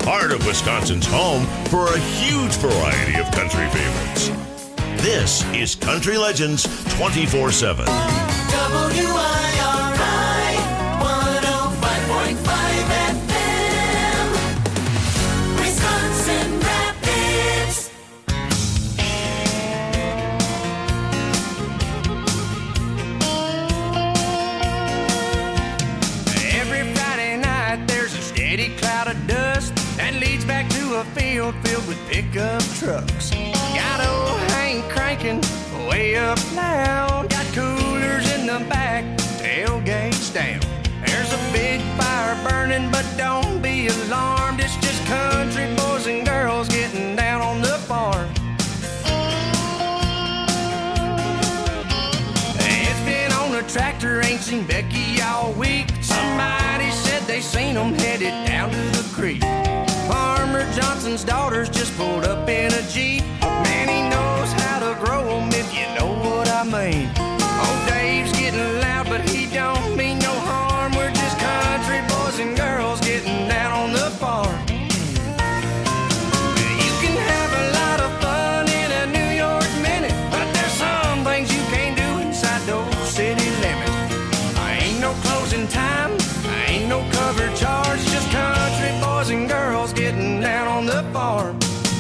heart of Wisconsin's home for a huge variety of country favorites. This is Country Legends 24/7. WIRI 105.5 FM, Wisconsin Rapids. Every Friday night there's a steady cloud of dust that leads back to a field filled with pickup trucks. Got old Hank cranking way up loud. Got coolers in the back, tailgates down. There's a big fire burning, but don't be alarmed. It's just country boys and girls getting down on the farm. It's been on a tractor, ain't seen Becky all week. Somebody said they seen them headed down to the creek. Farmer Johnson's daughters just pulled up in a Jeep. Man, he knows how to grow them, if you know what I mean. Oh, Dave's getting loud, but he don't mean no harm. We're just country boys and girls getting down on the farm. You can have a lot of fun in a New York minute, but there's some things you can't do inside those city limits. Ain't no closing time, ain't no cover charge, just country boys and girls getting down on the farm.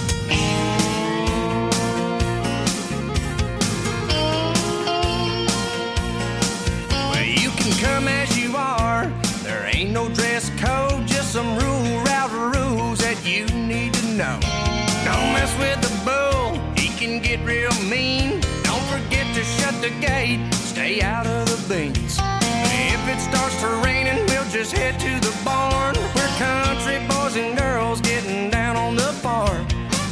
Well, you can come as you are, there ain't no dress code, just some route rules that you need to know. Don't mess with the bull, he can get real mean. Don't forget to shut the gate, stay out of the beans. If it starts to raining, we'll just head to the barn. We're country boys and girls getting down on the farm.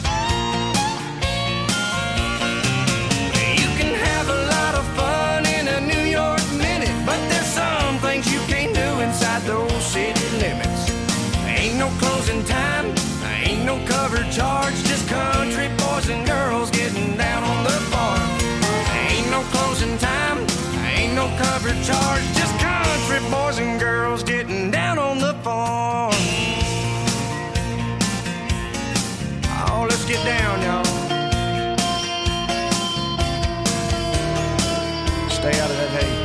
You can have a lot of fun in a New York minute, but there's some things you can't do inside those city limits. Ain't no closing time, ain't no cover charge, just country boys and girls getting down on the farm. Ain't no closing time, ain't no cover charge, just country boys and girls getting down on the farm. Oh, let's get down, y'all. Stay out of that hay.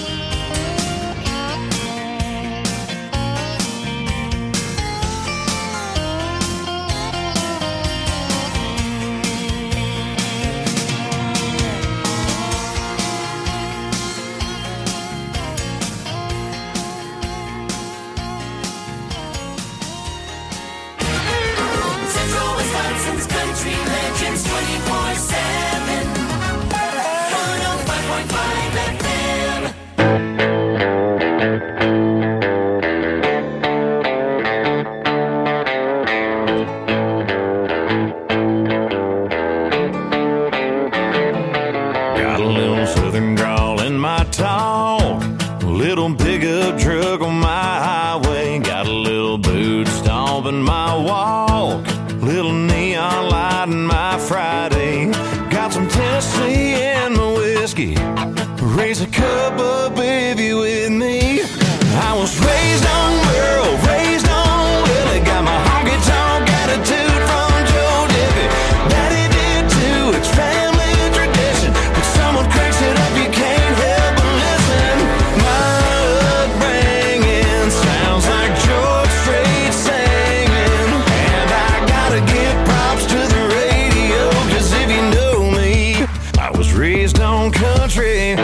Central Wisconsin's Country Legends 24/7, 105.5 FM. Got a little southern drawl in my talk, little pickup truck on my highway. Got a little boot stomp in my walk, little neon light in my Friday. Got some Tennessee in my whiskey, raise a cup up if you with me. I was raised on Merle, raised on Willie, got my honky tonk attitude from Joe Diffie. Daddy did too, it's family tradition. When someone cranks it up, you can't help but listen. My upbringing sounds like George Strait singing, and I gotta give props to the radio, 'cause if you know me, I was raised on country.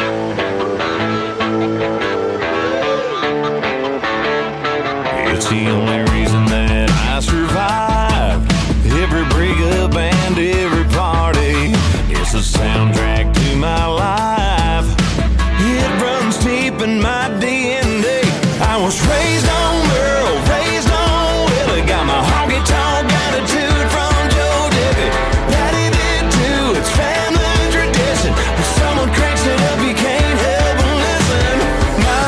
It's the only reason that I survived every breakup and every party. It's the soundtrack to my life. It runs deep in my DNA. I was raised on Merle, raised on Willie, got my honky tonk attitude from Joe Diffie. Daddy did too, it's family tradition. When someone cranks it up, you can't help but listen. My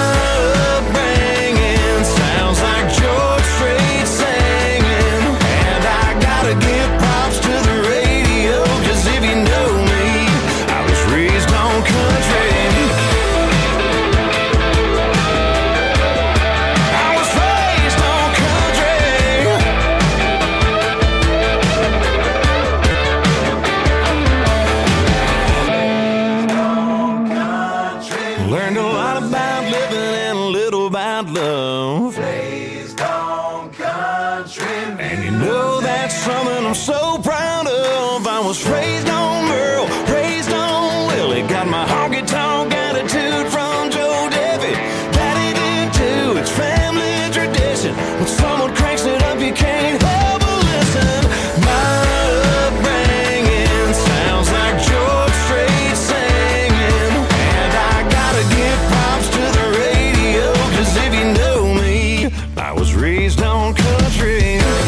upbringing sounds like George Strait singing, and I gotta give You know that's something I'm so proud of. I was raised on Merle, raised on Willie. Got my honky-tonk attitude from Joe Debbie. Daddy did too, it's family tradition. When someone cranks it up, you can't help but listen. My upbringing sounds like George Strait singing. And I gotta give props to the radio, 'cause if you know me, I was raised on country.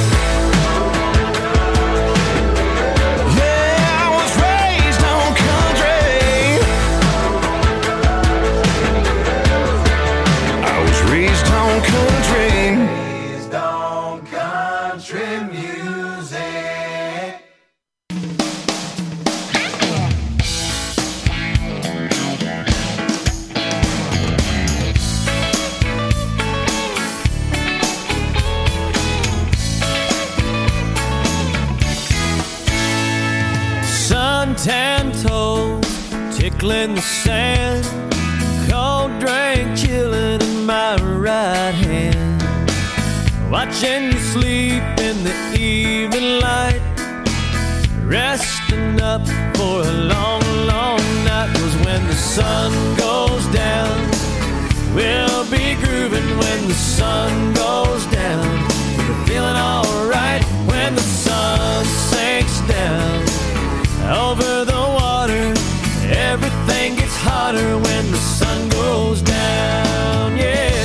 Tan toes tickling the sand, cold drink chilling in my right hand, watching you sleep in the evening light, resting up for a long, long night. 'Cause when the sun goes down, we'll be grooving. When the sun goes down, we're feeling alright. When the sun sinks down over the water, everything gets hotter when the sun goes down, yeah.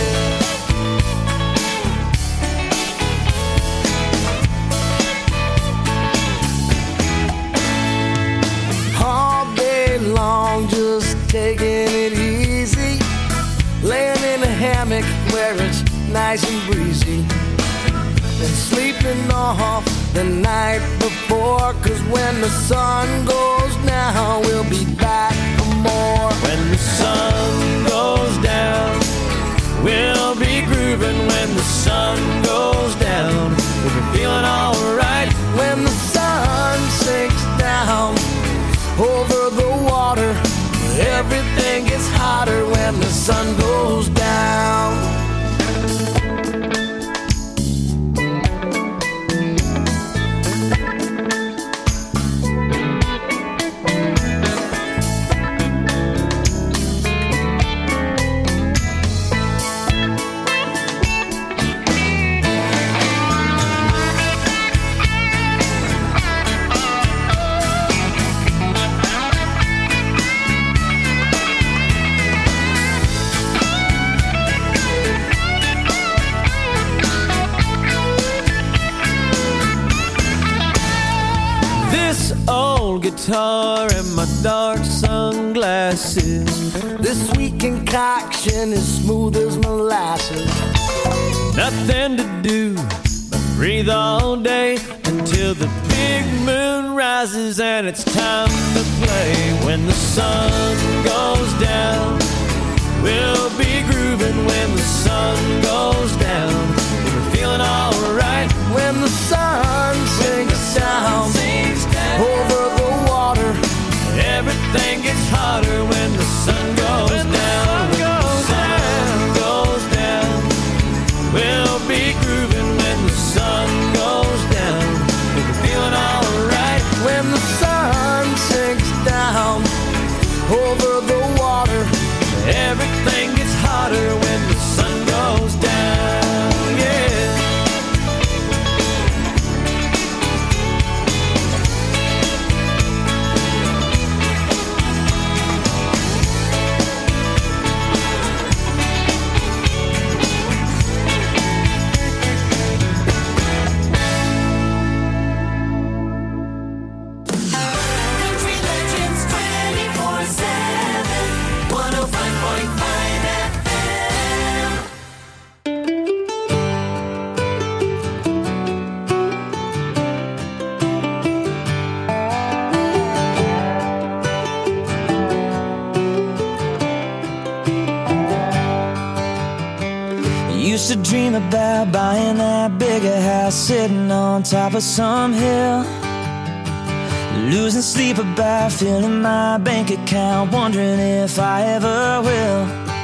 All day long, just taking it easy, laying in a hammock where it's nice and breezy, and sleeping off the night before. 'Cause when the sun goes down, we'll be back for more. When the sun goes down, we'll be grooving. When the sun goes down, we'll be feeling alright. When the sun sinks down over the water, everything gets hotter when the sun goes down. Guitar and my dark sunglasses. This sweet concoction is smooth as molasses. Nothing to do but breathe all day until the big moon rises and it's time to play. When the sun goes down, we'll be grooving. When the sun goes down, we're feeling alright. When the sun sinks down over the water, everything gets hotter when the sun goes down. When the sun goes down, we'll be grooving. When the sun goes down, we're feeling alright. When the sun sinks down over the water, everything gets hotter when the sun goes down, yeah. Country Legends 24/7, 105.5 FM. Used to dream about buying that bigger house, sitting on top of some hill, losing sleep about filling my bank account, wondering if I ever will.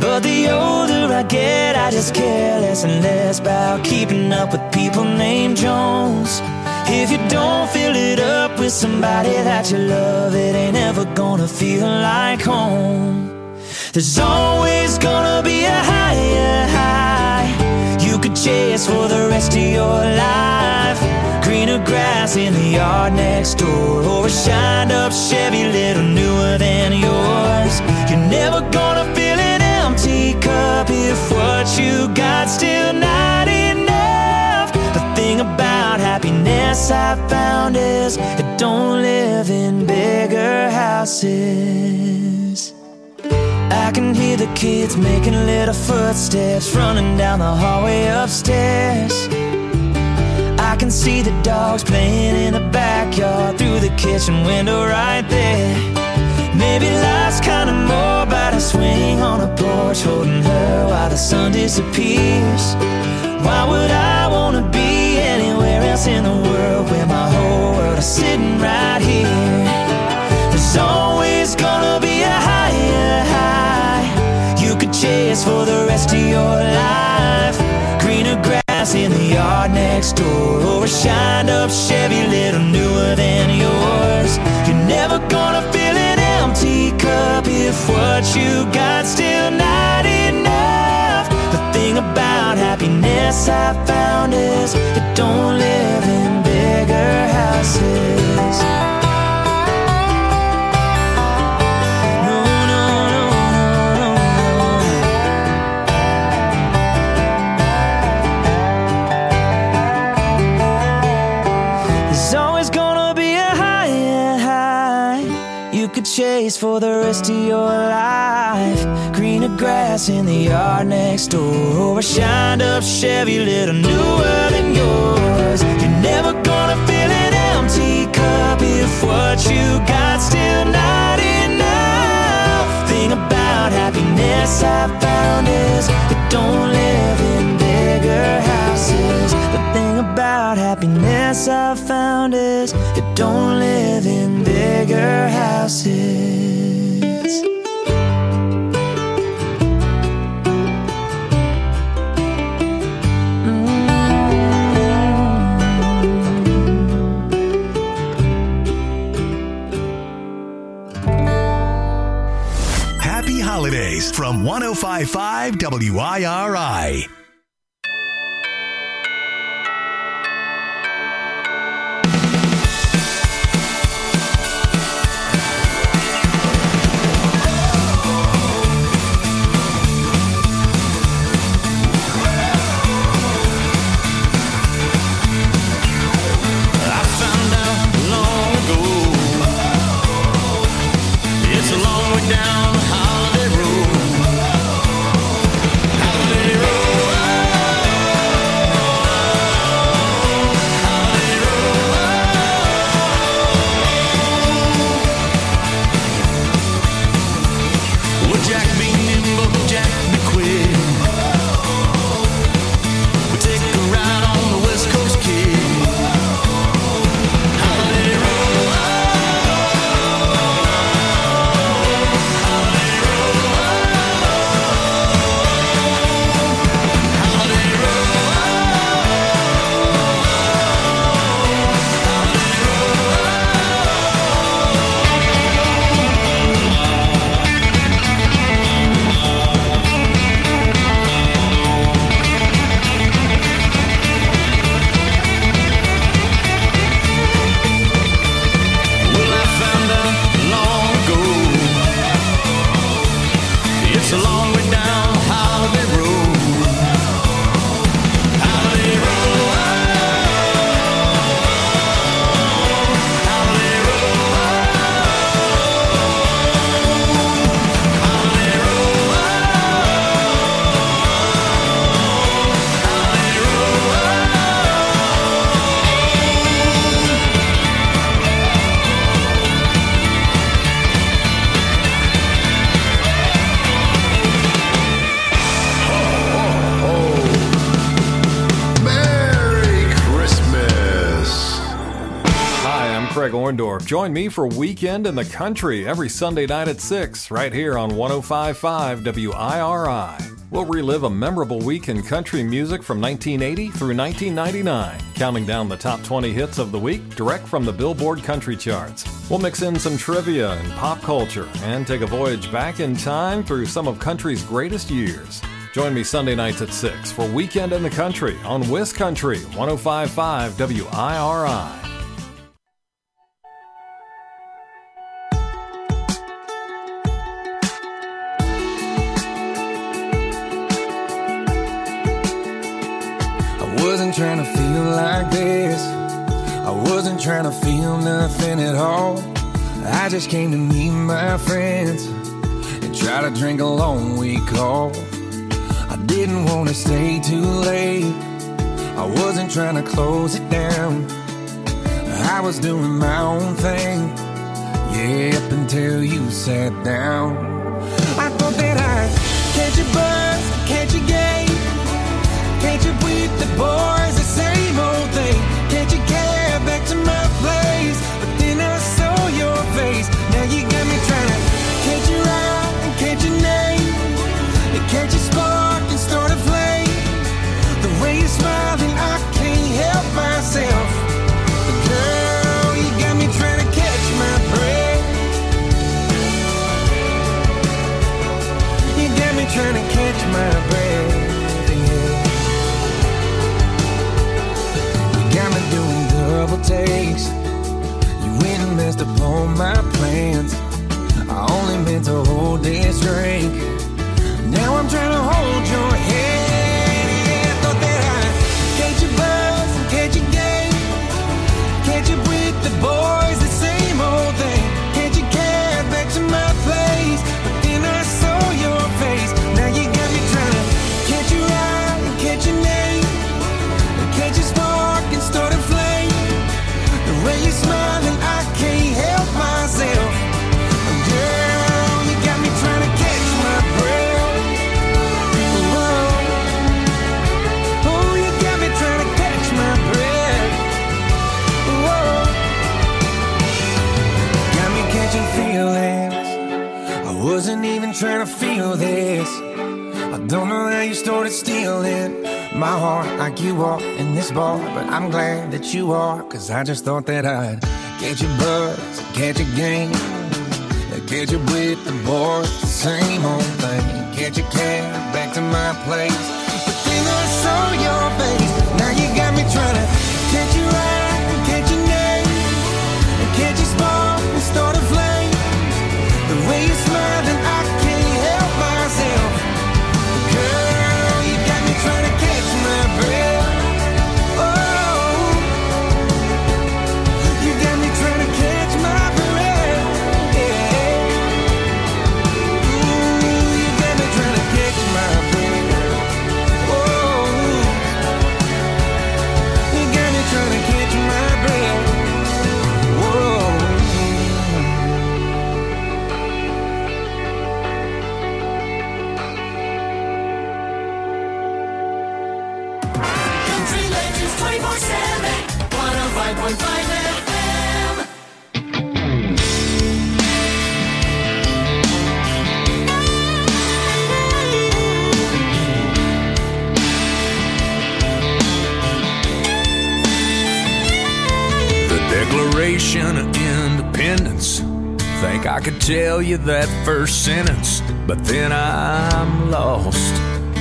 But the older I get, I just care less and less about keeping up with people named Jones. If you don't fill it up with somebody that you love, it ain't ever gonna feel like home. There's always gonna be a higher high you could chase for the rest of your life. Greener grass in the yard next door, or a shined up Chevy little newer than yours. You're never gonna fill an empty cup if what you got still not enough. The thing about happiness I found is it don't live in bigger houses. I can hear the kids making little footsteps running down the hallway upstairs. I can see the dogs playing in the backyard through the kitchen window right there. Maybe life's kinda more about a swing on a porch holding her while the sun disappears. Why would I wanna be anywhere else in the world where my whole world is sitting right here? There's always gonna be a higher high you could chase for the rest of your life. Greener grass in the yard next door, or a shined up Chevy little newer than yours. You're never gonna fill an empty cup if what you got still not enough. The thing about happiness I found is it don't live in bigger houses. Chase for the rest of your life. Greener grass in the yard next door, or a shined up Chevy little newer than yours. You're never gonna fill an empty cup if what you got still not enough. Thing about happiness I found is it don't live in bigger houses. The thing about happiness I found is it don't live in bigger houses. Happy holidays from 105.5 WIRI. Down Holiday Road. Holiday Road. Greg Orndorff. Join me for Weekend in the Country every Sunday night at 6, right here on 105.5 WIRI. We'll relive a memorable week in country music from 1980 through 1999, counting down the top 20 hits of the week direct from the Billboard Country Charts. We'll mix in some trivia and pop culture and take a voyage back in time through some of country's greatest years. Join me Sunday nights at 6 for Weekend in the Country on WisCountry 105.5 WIRI. I wasn't trying to feel like this. I wasn't trying to feel nothing at all. I just came to meet my friends and try to drink a long week off. I didn't want to stay too late. I wasn't trying to close it down. I was doing my own thing, yeah, up until you sat down. I thought that I'd catch a buzz, catch a game, catch up with the boys, the same old thing. Catch a cab back to my place, but then I saw your face. Now you got me trying to catch your eye and catch your name, and catch a spark and start a flame. The way you're smiling, I can't help myself. But girl, you got me trying to catch my breath. You got me trying to catch my breath. Doing double takes. You went and messed up all my plans. I only meant to hold this drink. Now I'm trying to hold your hand. Yeah, I thought that I'd catch a buzz and catch a game, catch up with the boys, the same old thing. Catch a cab back to my place, but then I saw your face. Now you got me trying to catch your eye and catch your name, and catch a spark and start a flame. The way you're smiling, I can't help myself. Girl, you got me trying to catch my breath. Whoa. Oh, you got me trying to catch my breath. Whoa. Got me catching feelings. I wasn't even trying to feel this. I don't know how you started stealing my heart like you are in this bar, but I'm glad that you are, cause I just thought that I'd catch a buzz, catch a game, catch up with the boys, the same old thing. Catch a cab back to my place, but then I saw your face. Now you got me trying to catch your eye and catch your name, and catch a spark and start a flame. The way you're smiling, I can't help myself. Girl, you got me trying to catch my breath. Oh, you got me trying to catch my breath. Yeah. Ooh, you got me trying to catch my breath. Oh, you got me trying to catch my breath. Whoa. Country Legends 24/7, 105.5 FM. The Declaration of Independence. Think I could tell you that first sentence, but then I'm lost.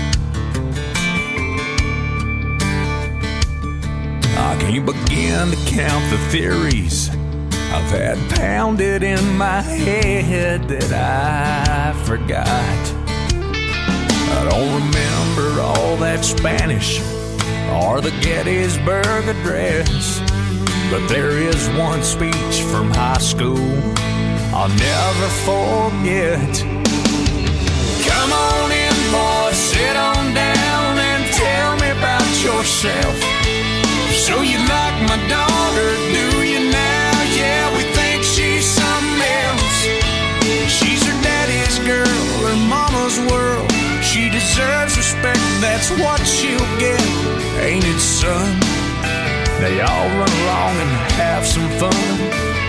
I can't begin to count the theories I've had pounded in my head that I forgot. I don't remember all that Spanish or the Gettysburg Address, but there is one speech from high school I'll never forget. Come on in, boys, sit on down and tell me about yourself. So you like my daughter, do you now? Yeah, we think she's something else. She's her daddy's girl, her mama's world. She deserves respect, that's what she'll get. Ain't it, son? They all run along and have some fun.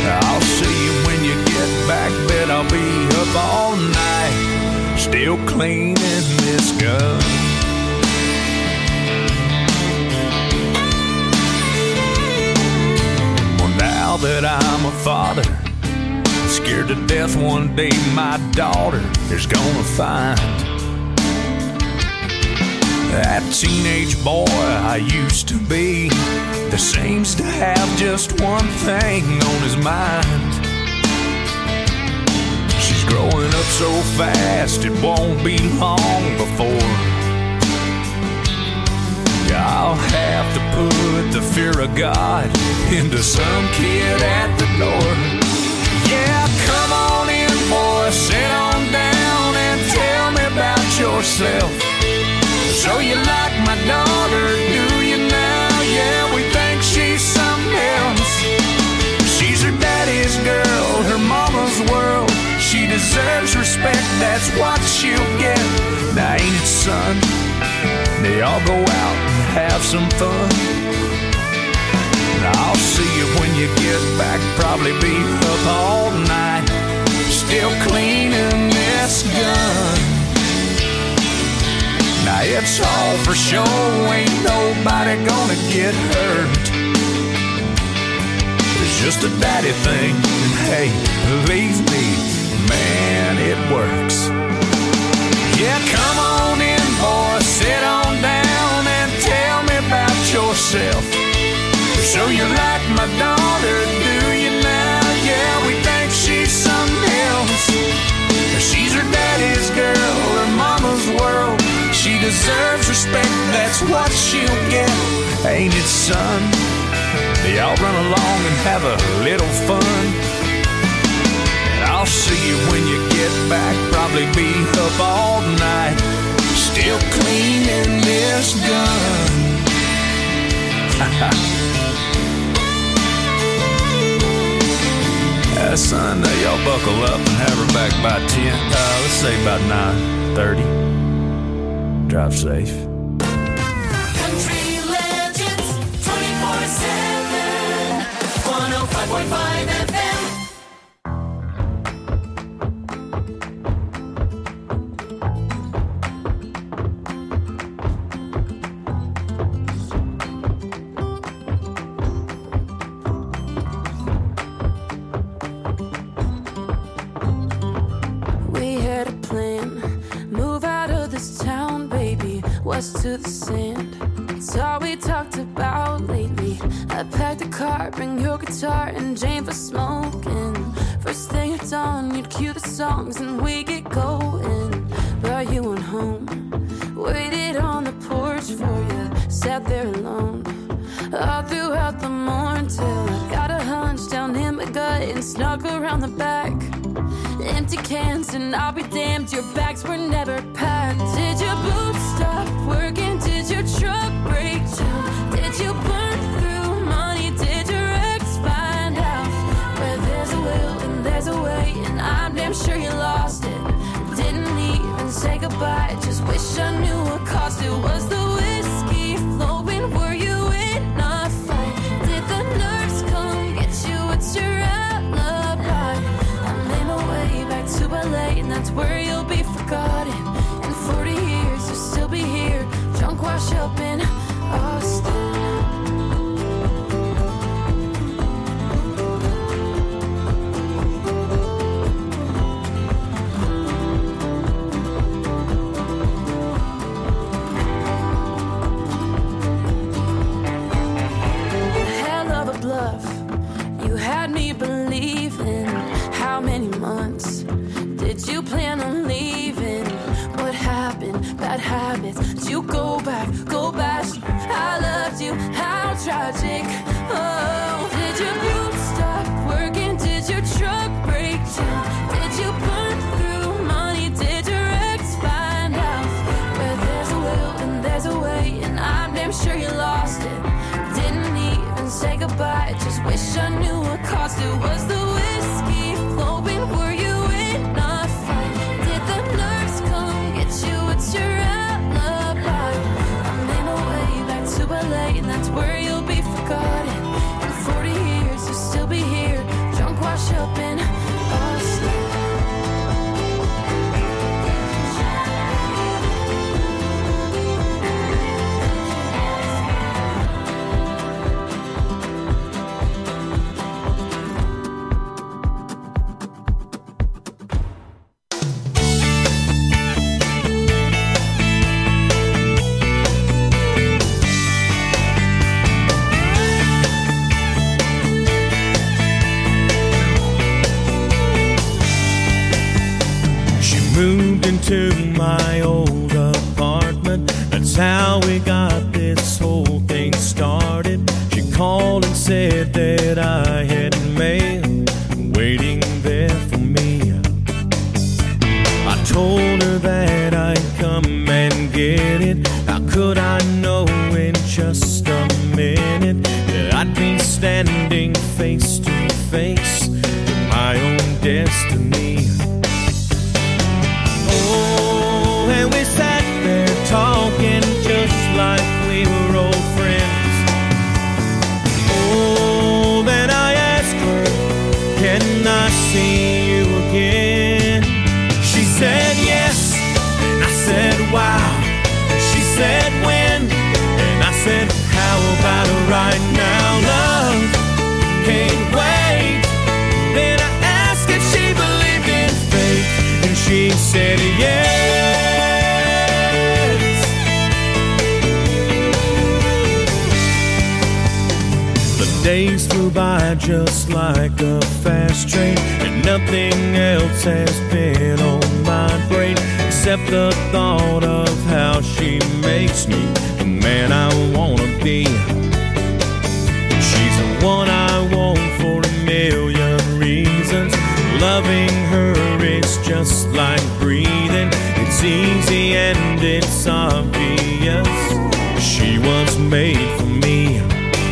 I'll see you when you get back, bet I'll be up all night, still cleaning this gun. Well, now that I'm a father, scared to death one day my daughter is gonna find that teenage boy I used to be that seems to have just one thing on his mind. She's growing up so fast it won't be long before I'll have to put the fear of God into some kid at the door. Yeah, come on in, boy, sit on down and tell me about yourself. So you like my daughter, do you now? Yeah, we think she's something else. She's her daddy's girl, her mama's world. She deserves respect, that's what she'll get. Now ain't it, son? They all go out and have some fun. And I'll see you when you get back, probably be up all night, still cleaning this gun. Now it's all for show, ain't nobody gonna get hurt. It's just a daddy thing, and hey, believe me, man, it works. Yeah, come on in, boy, sit on down and tell me about yourself. So you like my daughter, do you now? Yeah, we think she's something else. She's her daddy's girl, her mama's world. She deserves respect, that's what she'll get. Ain't it, son? Y'all run along and have a little fun. And I'll see you when you get back, probably be up all night, still cleaning this gun. Son, y'all buckle up and have her back by 10. Let's say about 9:30. Drive safe. Country Legends 24/7 105.5 FM. To the sand, it's all we talked about lately. I packed a car, bring your guitar and Jane for smoking. First thing at dawn, you'd cue the songs and we get going. But you went home, waited on the porch for you, sat there alone all throughout the morning till I got a hunch down in my gut and snuck around the back. Empty cans and I'll be damned, your bags were never packed. Did your boots stop working? Did your truck break down? Did you burn through money? Did your ex find out? Where there's a will and there's a way, and I'm damn sure you lost it. Didn't even say goodbye, just wish I knew what cost it. Was the whiskey flowing? Were you in a fight? Did the nurse come get you? What's your alibi? I made my way back to LA, and that's where you'll be forgotten. In 40 years, you'll still be here, drunk, wash up in Austin. Hell of a bluff, you had me believing. How many months did you plan on leaving? What happened? Bad habits. Did you go back? I loved you. How tragic. Oh, did your boots stop working? Did your truck break down? Did you burn through money? Did your ex find out? Where there's a will and there's a way, and I'm damn sure you lost it. Didn't even say goodbye, just wish I knew what cost it. Was the whiskey flowing? Were you in a fight? Did the nurse come get you? What's your alibi? I made my way back to LA, and that's where you'll be forgotten. In 40 years, you'll still be here, drunk. to my old apartment. That's how we got this whole thing started. She called and said that I had mail waiting there for me. I told her that I'd come and get it. How could I know in just a minute that I'd be standing face to face with my own destiny? Oh, and we sat there talking just like we were old friends. Oh, then I asked her, can I see you again? She said yes, and I said wow. She said when, and I said how about it right now? Love can't wait. Then I asked if she believed in fate, and she said yes. The days flew by just like a fast train, and nothing else has been on my brain except the thought of how she makes me the man I wanna be. She's the one I want for a million reasons. Loving her is just like breathing. It's easy and it's obvious. She was made for me.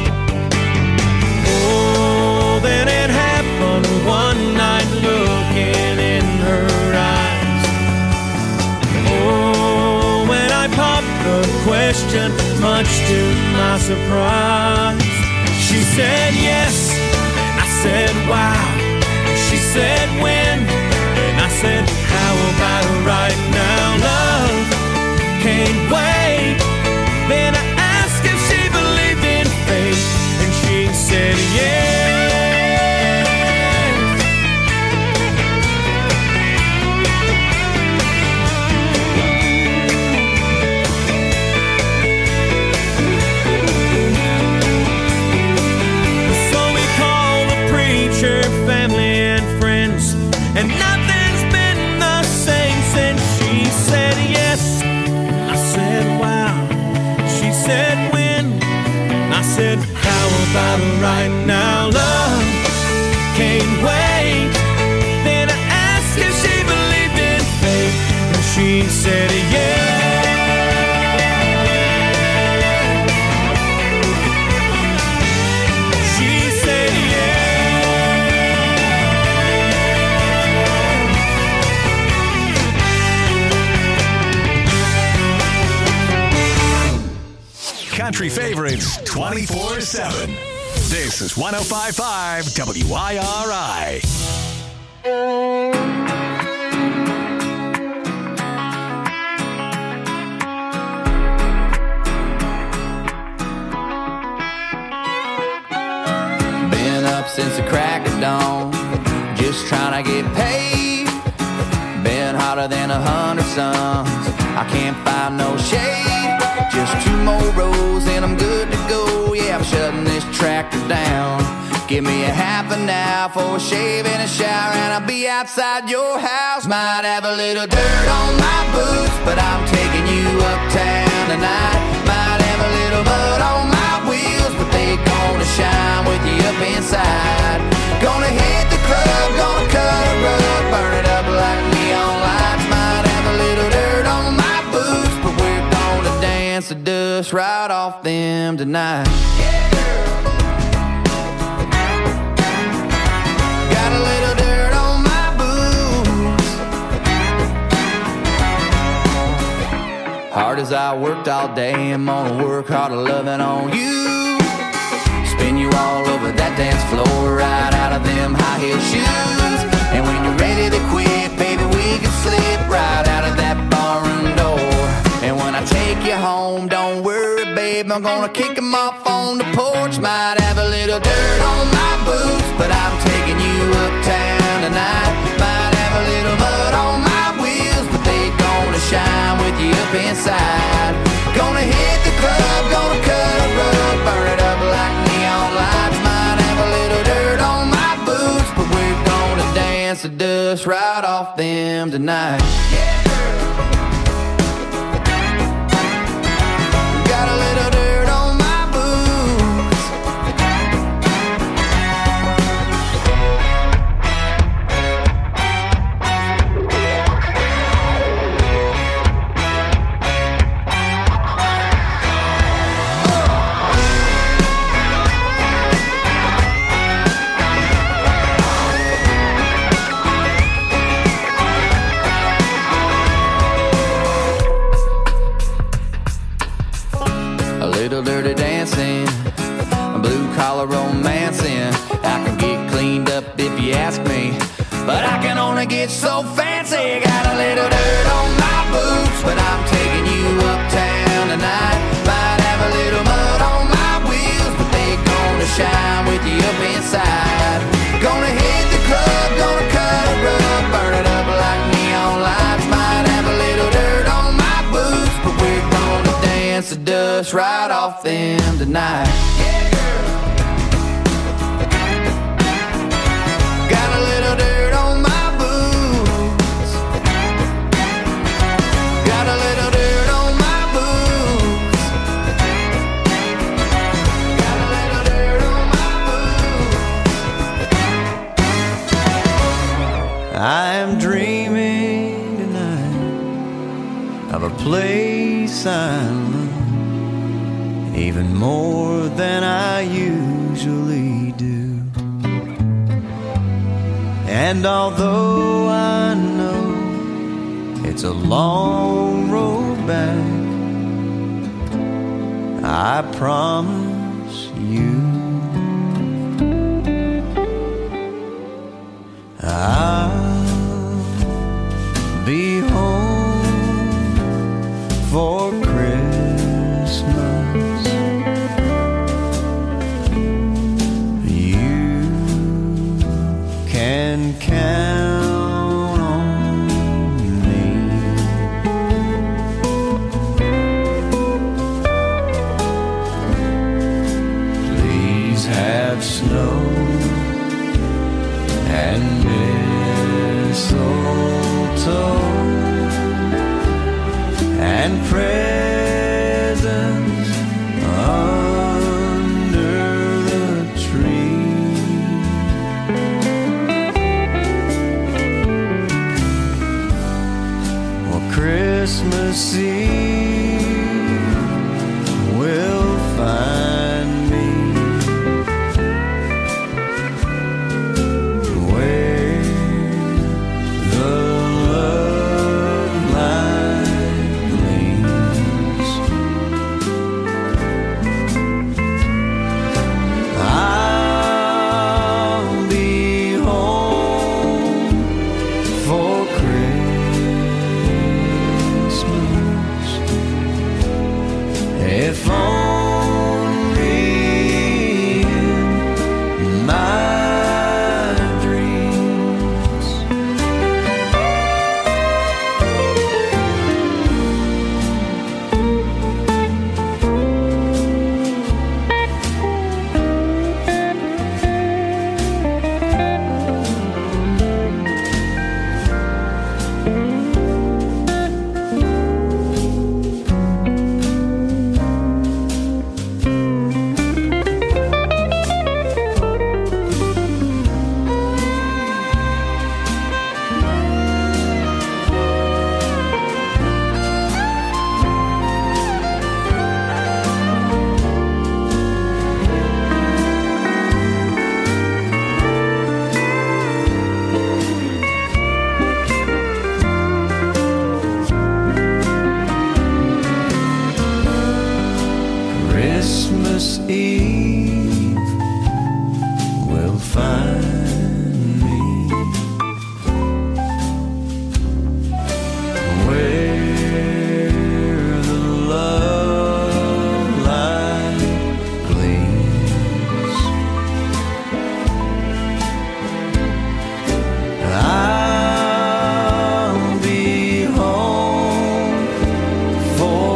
Oh, then it happened one night, looking in her eyes. Oh, when I popped the question, much to my surprise, she said yes, and I said wow. She said when, and I said how about it right now? Love can't wait. Then I asked if she believed in fate, and she said yes. Family and friends, and nothing's been the same since she said yes. I said wow. She said when. I said how about it right now? Love can't wait. Then I asked if she believed in fate, and she said yes. Country favorites 24/7. This is 105.5 WIRI. Been up since the crack of dawn, just trying to get paid. Been hotter than 100 suns, I can't find no shade. Just 2 more rows and I'm good to go. Yeah, I'm shutting this tractor down. Give me a half an hour for a shave and a shower, and I'll be outside your house. Might have a little dirt on my boots, but I'm taking you uptown tonight. Might have a little mud on my wheels, but they gonna shine with you up inside. Gonna hit the club, gonna cut a rug, burn it up like neon lights. Might have a little dirt on my boots, but we're gonna dance the dust right off them tonight. Yeah, girl. Got a little dirt on my boots. Hard as I worked all day, I'm gonna work harder loving on you. Spin you all over that dance floor, right out of them high heel shoes. And when you're ready to quit, baby, we can slip right out of that barroom door. And when I take you home, don't worry, babe, I'm gonna kick them off on the porch. Might have a little dirt on my boots, but I'm taking you uptown tonight. Might have a little mud on my wheels, but they gonna shine with you up inside. Gonna hit the club, gonna cut a rug, burn it up like neon lights. Might have a little dirt on my boots, but we're gonna dance the dust right off them tonight. Yeah, girl. dancing, blue collar romancing. I can get cleaned up if you ask me, but I can only get so fancy. Got a little dirt on my boots, but I'm taking you uptown tonight. Might have a little mud on my wheels, but they gonna shine with you up inside. Gonna hit the club, gonna cut a rug, burn it up like neon lights. Might have a little dirt on my boots, but we're gonna dance the dust right off them tonight. Yeah, girl. Got a little dirt on my boots. Got a little dirt on my boots. Got a little dirt on my boots. I'm dreaming tonight of a place I love, even more than I usually do. And although I know it's a long road back, I promise you I'll be home for Christmas. You can count on me. Please have snow and mistletoe and presents under the tree. Well, Christmas Eve will find me where the love light gleams. I'll be home for Christmas, if only in my dreams. Christmas Eve will find me where the love light gleams. I'll be home for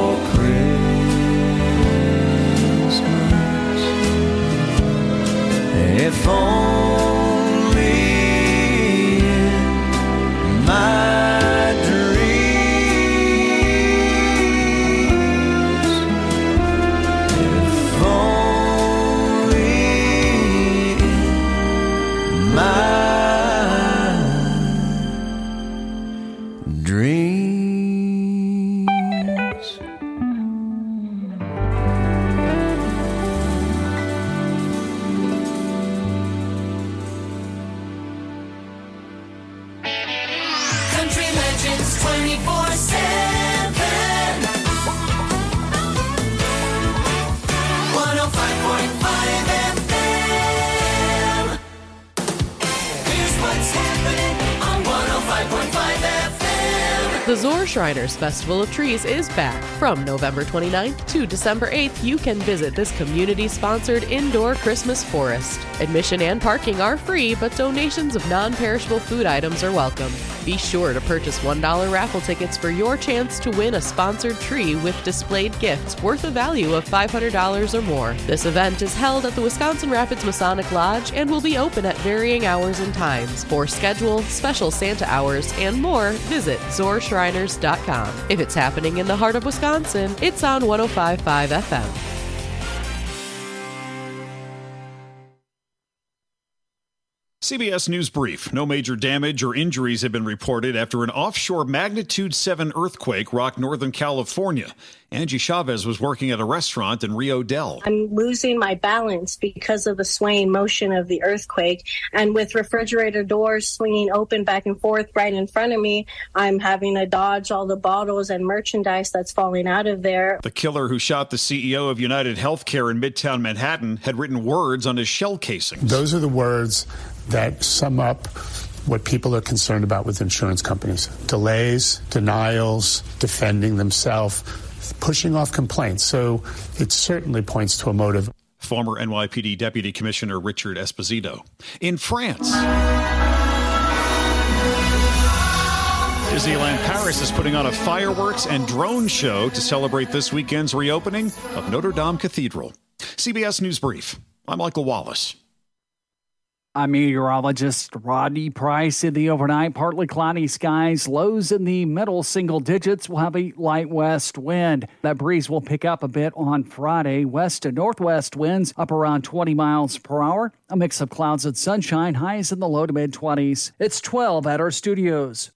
Christmas, if only in my dreams. If only in my dreams. Country Legends 24/7. 105.5 The Zor Shriners Festival of Trees is back. From November 29th to December 8th, you can visit this community-sponsored indoor Christmas forest. Admission and parking are free, but donations of non-perishable food items are welcome. Be sure to purchase $1 raffle tickets for your chance to win a sponsored tree with displayed gifts worth a value of $500 or more. This event is held at the Wisconsin Rapids Masonic Lodge and will be open at varying hours and times. For schedule, special Santa hours, and more, visit zorshriners.com. If it's happening in the heart of Wisconsin, it's on 105.5 FM. CBS News Brief. No major damage or injuries have been reported after an offshore magnitude 7 earthquake rocked Northern California. Angie Chavez was working at a restaurant in Rio Del. I'm losing my balance because of the swaying motion of the earthquake. And with refrigerator doors swinging open back and forth right in front of me, I'm having to dodge all the bottles and merchandise that's falling out of there. The killer who shot the CEO of United Healthcare in Midtown Manhattan had written words on his shell casings. Those are the words that sum up what people are concerned about with insurance companies. Delays, denials, defending themselves, pushing off complaints. So it certainly points to a motive. Former NYPD Deputy Commissioner Richard Esposito. In France, Disneyland Paris is putting on a fireworks and drone show to celebrate this weekend's reopening of Notre Dame Cathedral. CBS News Brief. I'm Michael Wallace. I'm meteorologist Rodney Price. In the overnight, partly cloudy skies, lows in the middle single digits. We'll have a light west wind. That breeze will pick up a bit on Friday. West to northwest winds up around 20 miles per hour. A mix of clouds and sunshine, highs in the low to mid 20s. It's 12 at our studios.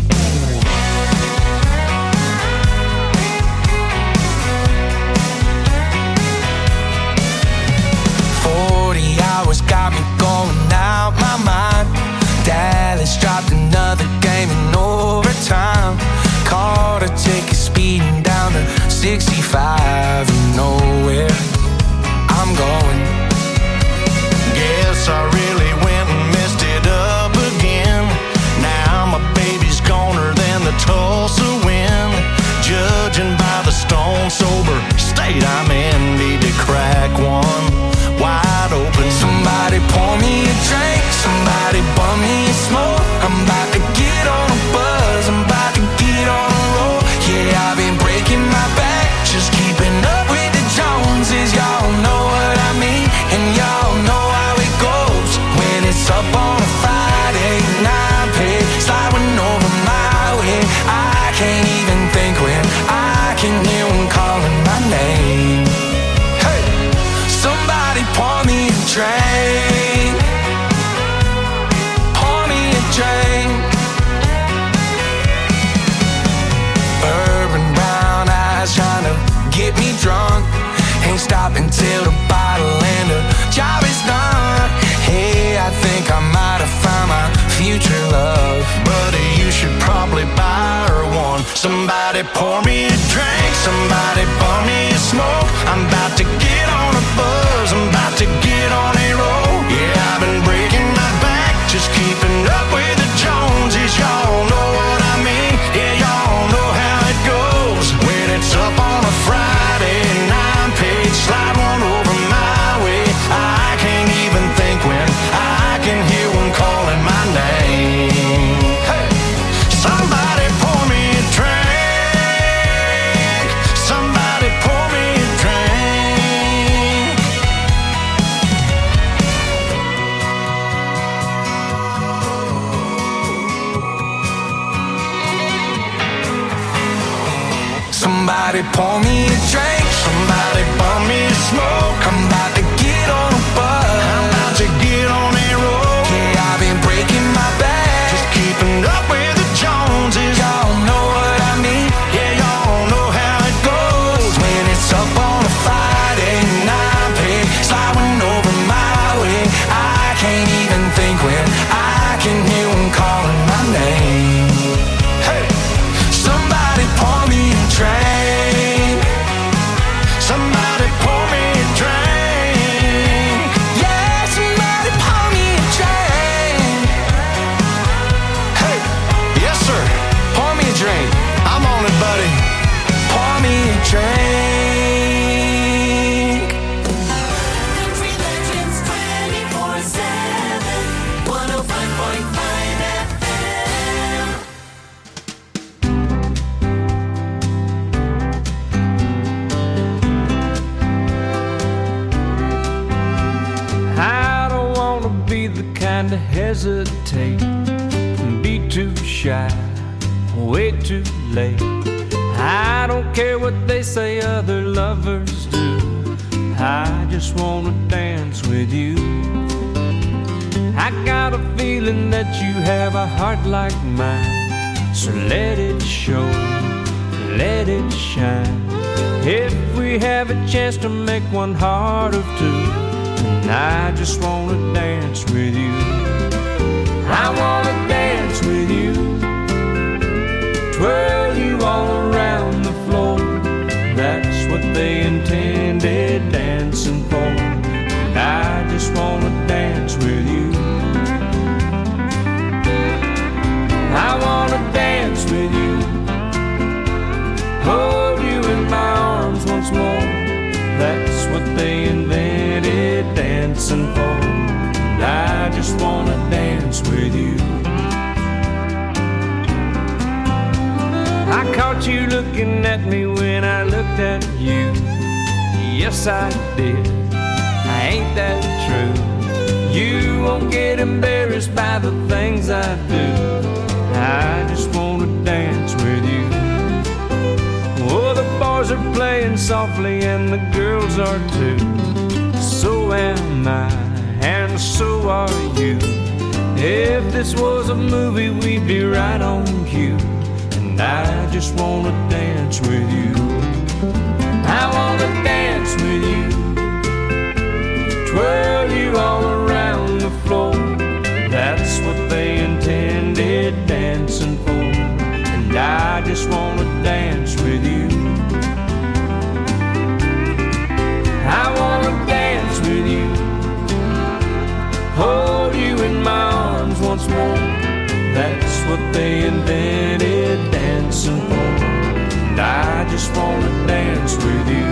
Hours got me going out my mind. Dallas dropped another game in overtime. Caught a ticket speeding down to 65 and nowhere I'm going. Guess I really went and messed it up again. Now my baby's goner than the Tulsa wind. Judging by the stone sober state I'm in, need to crack one wide open. Somebody pour me a drink, somebody bum me a smoke. I'm about to get on a buzz, I'm about to get on a roll. Yeah, I've been breaking my back, just keeping up with the Joneses. Y'all know what I mean, and y'all know how it goes. When it's up on a Friday and I'm paid, sliding over my way. I can't even think when I can hear one calling my name. Pour me a drink. Pour me a drink. Bourbon brown eyes trying to get me drunk. Ain't stopping till the bottle and the job is done. Hey, I think I might have found my future love. Buddy, you should probably buy her one. Somebody pour me a drink. Somebody pour me a smoke. I'm about to get on a buzz. I'm about to get on a roll. Yeah, I've been breaking my back, just keeping up with the Joneses. Y'all know what I mean. Yeah, y'all know how it goes. When it's up on a Friday and I'm paid, slide one over my way. I can't even think when I can hear one calling my name. Hey, somebody pour me a drink. Somebody pour me a drink. Somebody pour me a drink. Somebody pour me a smoke. I'm about to get on a buzz. I'm about to get on a roll. Yeah, I've been breaking my back, just keeping up with the Joneses. Y'all know what I mean. Yeah, y'all know how it goes. When it's up on a Friday and I'm paid, sliding over my way. I can't even think when I can hear one calling my name. Hey, somebody pour me a drink. time to hesitate and be too shy, way too late. I don't care what they say other lovers do, I just wanna dance with you. I got a feeling that you have a heart like mine, so let it show, let it shine. If we have a chance to make one heart of two, and I just wanna dance with you. I wanna dance with you, twirl you all around the floor. That's what they intended dancing for, and I just wanna dance with you. I wanna dance with you, hold you in my arms once more. That's what they invented dancing for, and I just wanna dance with you. I caught you looking at me when I looked at you. Yes, I did. Ain't that true? You won't get embarrassed by the things I do. I just wanna dance with you. Oh, the boys are playing softly and the girls are too. So am I, and so are you. If this was a movie, we'd be right on cue. And I just wanna dance with you. I wanna dance with you, twirl you all around the floor. That's what they intended dancing for, and I just wanna dance with you. I wanna dance with you, hold you in my arms once more. That's what they invented dancing for, and I just wanna dance with you.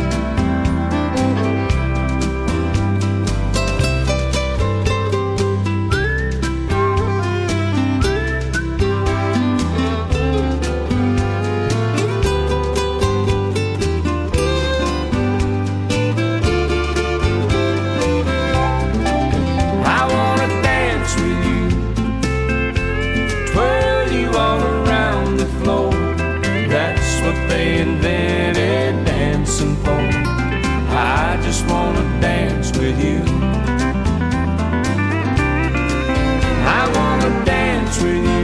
Invented dancing for, I just wanna dance with you. I wanna dance with you,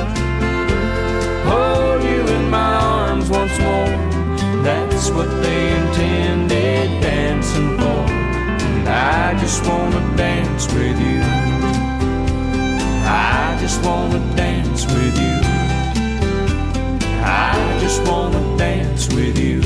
hold you in my arms once more. That's what they intended dancing for, and I just wanna dance with you. I just wanna dance with you. I just wanna dance with you.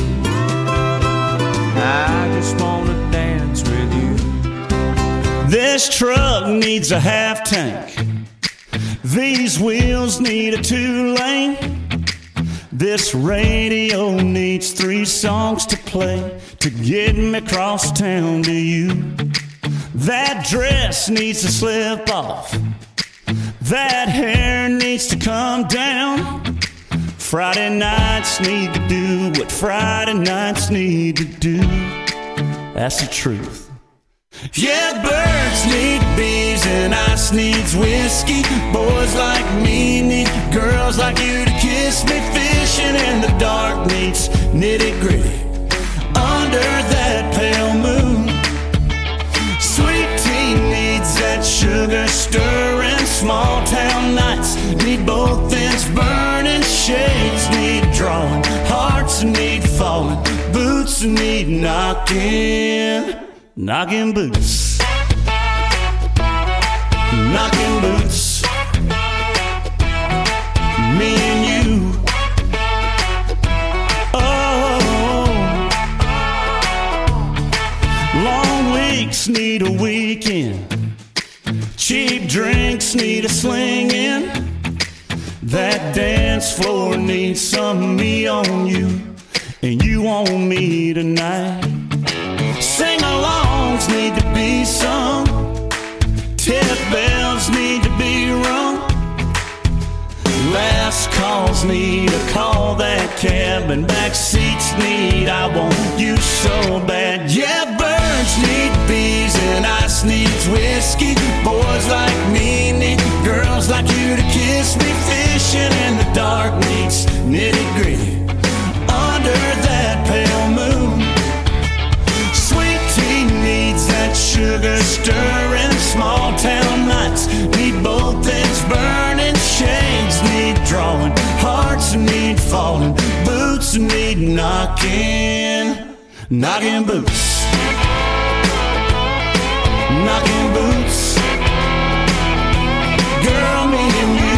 I just wanna dance with you. This truck needs a half tank. These wheels need a 2-lane. This radio needs 3 songs to play to get me across town to you. That dress needs to slip off. That hair needs to come down. Friday nights need to do what Friday nights need to do. That's the truth. Yeah, birds need bees and ice needs whiskey. Boys like me need girls like you to kiss me. Fishing in the dark needs nitty-gritty under that pale moon. Sweet tea needs that sugar stirring. Small town nights need both ends burning. Shades need drawing, hearts need falling, boots need knocking boots, knocking boots. Me and you. Oh, long weeks need a weekend. Cheap drinks need a slinging. That dance floor needs some me on you, and you on me tonight. Sing-alongs need to be sung. Tip bells need to be rung. Last calls need a call that cab, and back seats need I want you so bad. Yeah, birds need bees and ice needs whiskey. Boys like sugar stirring, small town nights need both ends burning, shades need drawing, hearts need falling, boots need knocking, knocking boots, knocking boots. Girl, me and you.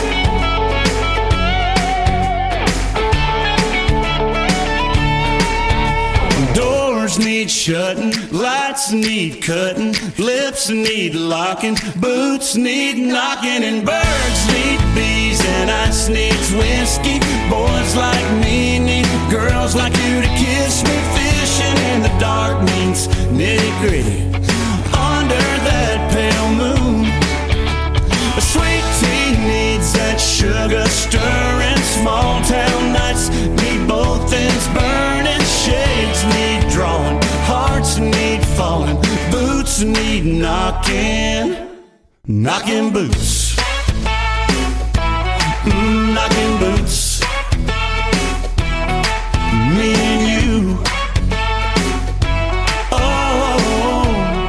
Doors need shutting, lights need cutting, lips need locking, boots need knocking, and birds need bees, and ice needs whiskey. Boys like me need girls like you to kiss me. Fishing in the dark means nitty-gritty under that pale moon. A sweet tea needs that sugar stirring, small town nights need both ends burning, shades need drawing, hearts need falling, boots need knocking, knocking boots, knocking boots. Me and you. Oh,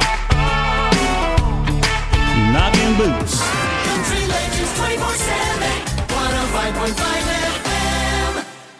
knocking boots. Country Legends 24/7, 105.5 FM.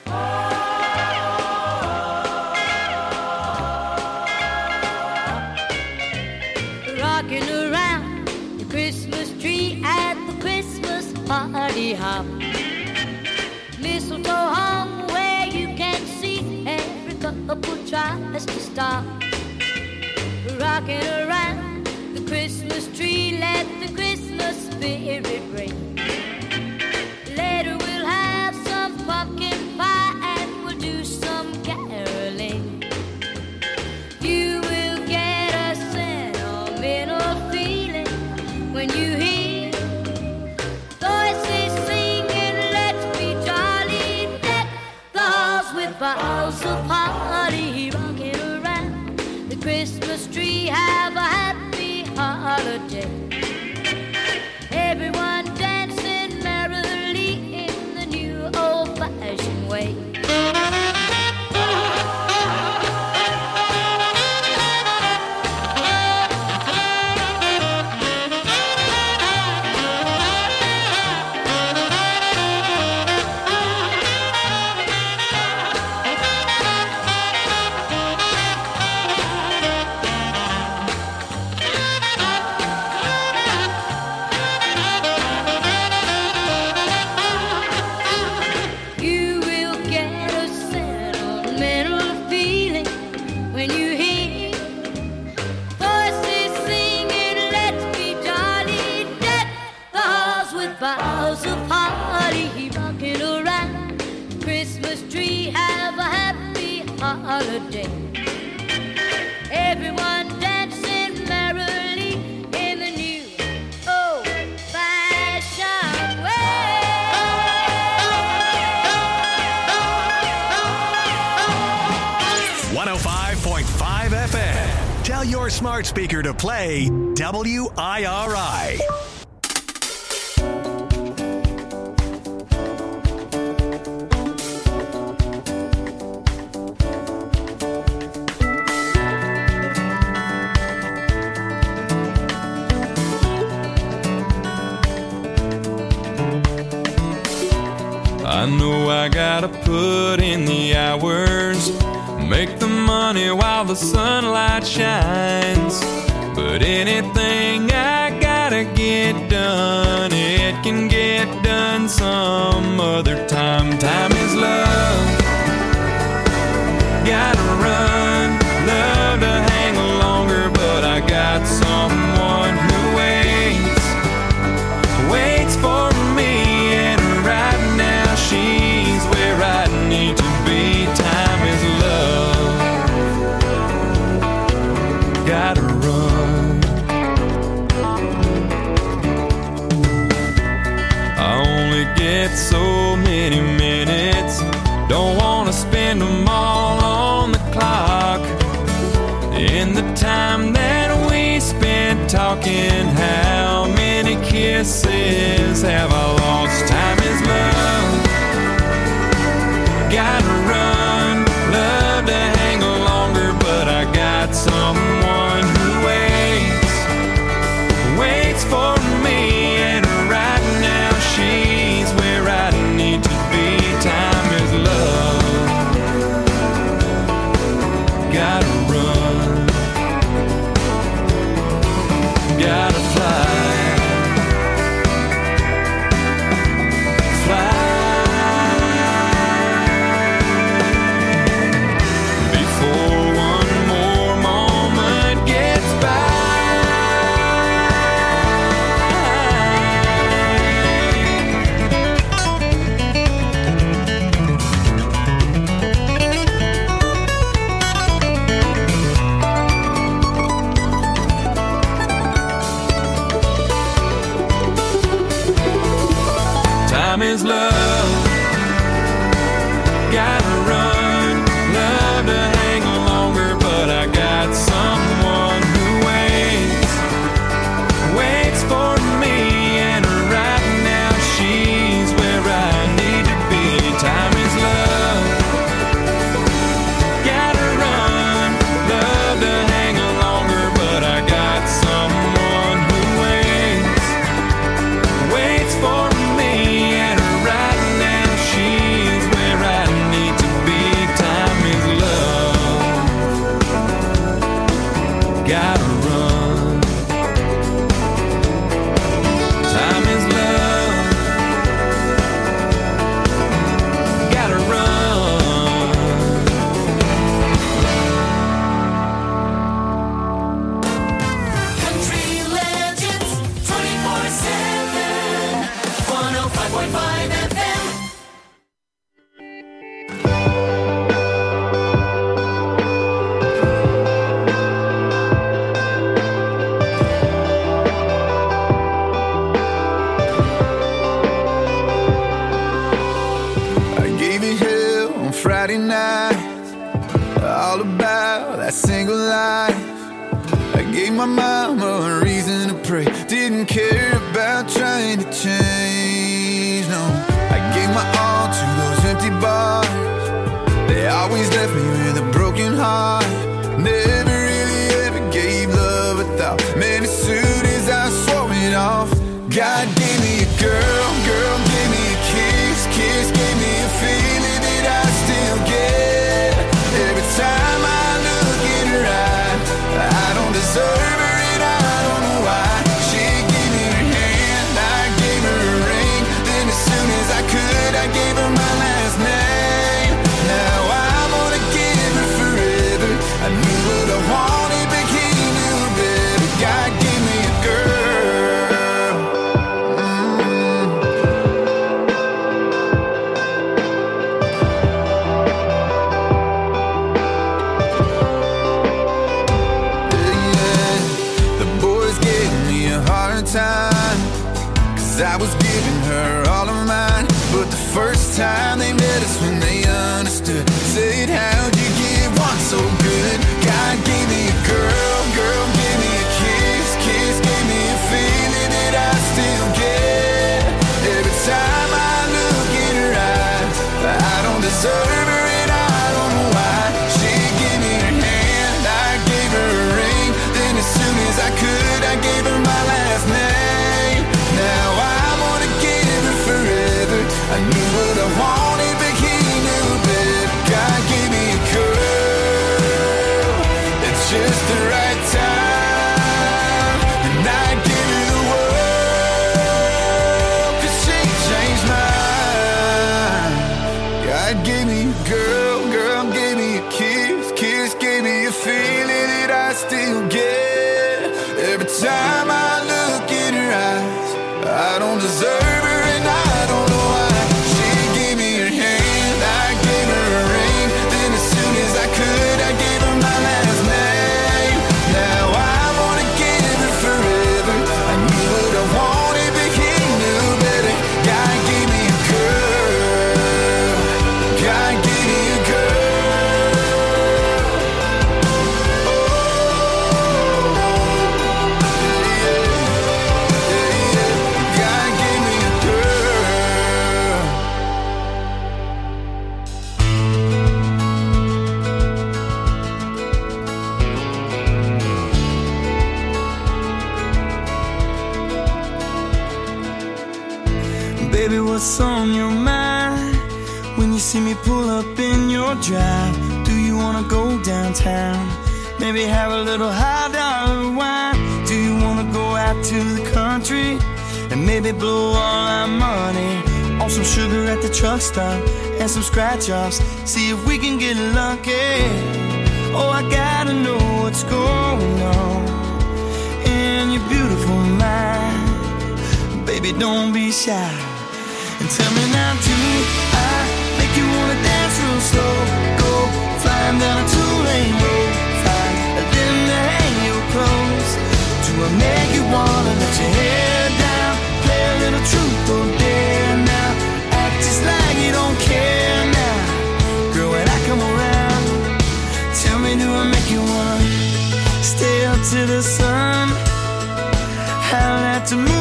Rocking around the Christmas tree at the Christmas party hop. Mistletoe hung where you can see every couple tries to stop. Rocking around the Christmas tree, let the Christmas spirit ring. Later we'll have some pumpkin pie and we'll do some caroling. You will get a sentimental feeling when you hear voices singing, let's be jolly, deck the halls with boughs of holly. Rocking around the Christmas tree, have a happy holiday. Everyone dancing merrily in the new old-fashioned way. You will get a sentimental feeling when you hear voices singing, let's be jolly, deck the halls with boughs of holly. Rocking around the Christmas tree, have a happy holiday. Everyone dancing merrily in the new old-fashioned way. 105.5 FM. Tell your smart speaker to play WIRI. I know I gotta put in the hours, make the money while the sunlight shines. But anything I gotta get done, it can get done some other time. Time is love, gotta run, love to hang longer, but I got someone who waits for me, and right now she's where I need to be. Time is love, gotta run. I only get so many minutes, don't wanna spend them all on the clock. In the time that we spent talking, how many kisses have I lost? Time is love, gotta run, love to hang longer, but I got someone who waits is love. Gotta run, love to hang longer, but I got someone who waits for me, and right now she's where I need to be. Time is love. Gotta run, love to hang longer, but I got someone who waits for me, and right now she's where I need to be. Time is love. Gotta run. Time is love. Gotta run. Country Legends 24/7. 105.5 FM. I gave you hell on Friday night, all about that single life. I gave my mama a reason to pray, didn't care about trying to change, no. I gave my all to those empty bars, they always left me with a broken heart. Never really ever gave love a thought, man, as soon as I swore it off. God gave me a girl, girl gave me a kiss, kiss gave me a feeling that I still get. Every time I look in her eyes, I don't deserve her and I don't know why. She gave me her hand, I gave her a ring, then as soon as I could, I gave her my last name. Now I'm gonna give her forever. I knew what I wanted, but he knew better. God gave me a girl. The boys gave me a hard time, 'cause I was giving her all of mine. But the first time they met us, when they understood, said, how'd you give one so good? God gave me a girl, girl gave me a kiss, kiss gave me a feeling that I still get. Every time I look in her eyes, I don't deserve her and I don't know why. She gave me her hand, I gave her a ring, then as soon as I could, I gave her my last name. Now I'm gonna give her forever. I knew what I wanted, but he knew better. God gave me a girl at just the right time, and I give her the world, 'cause she changed mine. God gave me a girl, girl gave me a kiss, kiss gave me a feeling that I still get. Every time I look in her eyes, I don't deserve her and I don't know why. She gave me her hand, I gave her a ring, then as soon as I could, I gave her my last name. Now I wanna give her forever. I knew what I wanted, but he knew better. God gave me a girl. God gave me a girl. God gave me a girl. Baby, what's on your mind when you see me pull up in your drive? Do you wanna go downtown? Maybe have a little high dollar wine? Do you wanna go out to the country and maybe blow all our money on some sugar at the truck stop and some scratch offs? See if we can get lucky. Oh, I gotta know what's going on in your beautiful mind. Baby, don't be shy. And tell me now, do I make you wanna dance real slow? Go flying down a two-lane road, find a limb to hang your clothes. Do I make you wanna let your hair down, play a little truth or dare now? It's like you don't care now. Girl, when I come around, tell me, do I make you wanna stay up to the sun? I'll have to move